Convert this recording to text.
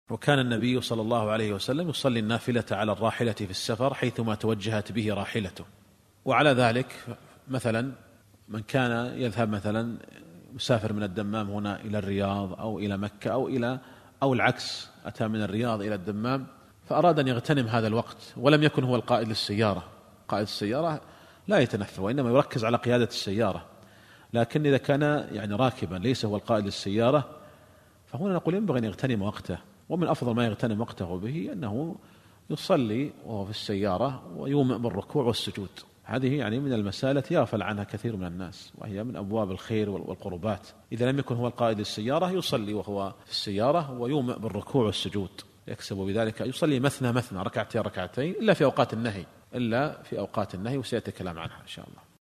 وكان النبي صلى الله عليه وسلم يصلي النافلة على الراحلة في السفر حيثما توجهت به راحلته. وعلى ذلك مثلا من كان يذهب مثلا مسافر من الدمام هنا إلى الرياض أو إلى مكة أو العكس، أتى من الرياض إلى الدمام فأراد أن يغتنم هذا الوقت ولم يكن هو القائد للسيارة، قائد السيارة لا يتنفذ وإنما يركز على قيادة السيارة، لكن إذا كان يعني راكبا ليس هو القائد للسيارة فهنا نقول ينبغي أن يغتنم وقته. ومن أفضل ما يغتنم وقته به أنه يصلي وهو في السيارة ويومئ بالركوع والسجود. هذه يعني من المسائل التي يغفل عنها كثير من الناس، وهي من أبواب الخير والقربات. إذا لم يكن هو القائد للسيارة يصلي وهو في السيارة ويومئ بالركوع والسجود، يكسب بذلك. يصلي مثنى ركعتين إلا في أوقات النهي، وسيأتي الكلام عنها إن شاء الله.